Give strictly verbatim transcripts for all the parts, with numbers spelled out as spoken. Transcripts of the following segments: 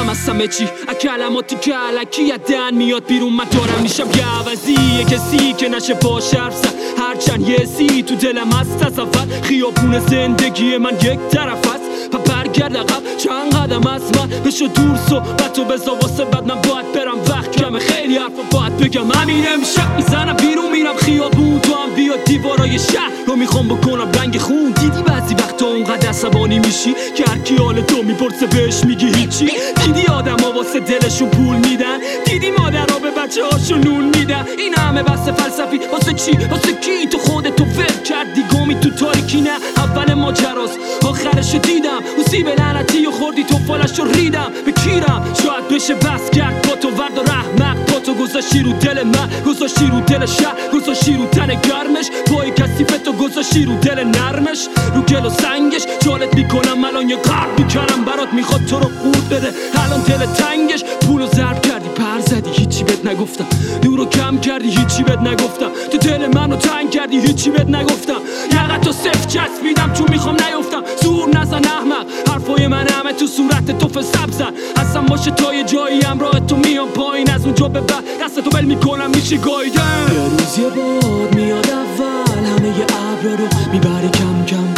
هستم از همه چی از کلماتی که علکی از دهن میاد بیرون. من دارم میشم یه عوضی، یه کسی که نشه باش حرف زد. هرچند یه سی تو دلم هست از اول، خیابون زندگی من یک طرف است. پا برگرد عقب چند قدم از من، بشو دور صحبتو بذار واسه بعد. من باید برم وقت کمه، خیلی حرفا باید بگم. همین امشب میزنم بیرون میرم خیابون، تو هم بیا دیوارای شهر رو میخوام بکنم رنگ خون. دیدی بعضی وقتا اونقدر عصبانی میشی که هر کی حال تو میپرسه بهش میگی هیچی. دیدی آدم ها واسه دلشون پول میدن، دیدی مادرها به بچه هاشون نون میدن. این همه بحث فلسفی واسه چی؟ واسه کی؟ تو خودتو ول کردی گمی تو تاریکی. نه اول ماجراست آخرشو دیدم، اون به لعنتی و خوردی تو فالشو ریدم. بکیرم شاید بشه بس کرد با تو ورد و رحمق. با تو گذاشتی رو دل من، گذاشتی رو دل شهر، گذاشتی رو تن گرمش. پای کثیف تو گذاشتی رو دل نرمش، رو گل و سنگش. جالت میکنم الان یه قرب میکنم برات، میخواد تو رو خورد بده الان دل تنگش. پولو ضرب کردی پر زدی هیچی بهت نگفتم، نورو کم کردی هیچی بهت نگفتم. تو دل منو تنگ کردی هیچی بهت نگفتم. یقتو صفر چسبیدم چون میخوام نیفتم. زور نزن احمق، حرفای من همه تو صورت تو فسبزن. اصلا باشه تا یه جایی همراه تو میام پایین، از اونجا به بعد دست تو بل میکنم میشه گایدن. یه روز یه باد میاد اول، همه یه ابرا رو میبره کم کم.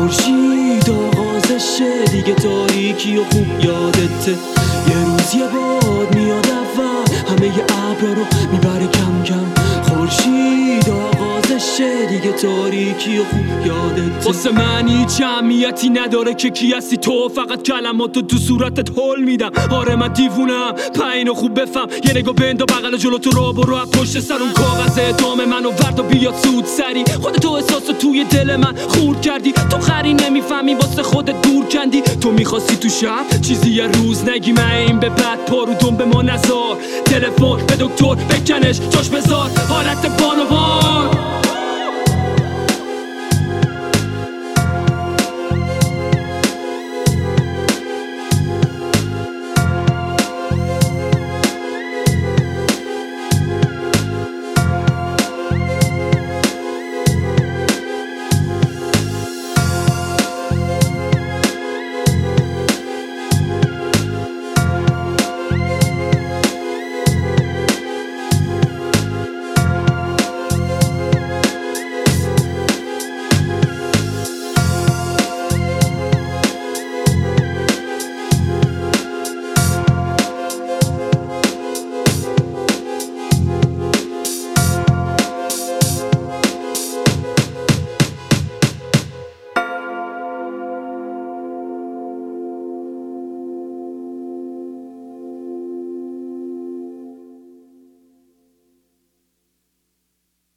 خورشید آغازشه دیگه، تاریکی و خوب یادته. یه روز یه باد میاد اول، همه یه ابرا رو میبره کم کم. خورشید آغازشه دیگه، تاریکی و خوب یادته. واسه من هیچ اهمیتی نداره که کی هستی تو، فقط کلماتو تو صورتت هل میدم. آره من دیوونم، پایینو خوب بفهم. یه نگاه بند و بغل جلو تو را برو از پشت سر اون کاغذ ادامه منو ورد و بیاد سود سری. خودتو احساسو توی دل من خورد کردی، تو خری نمیفهمی واسه خودت دور کندی. تو میخواستی تو شب چیزی یه روز نگی، من این به بعد پارو دم به ما نزار. تلفن به دکتر بکنش جاش بذار، حالت بانوان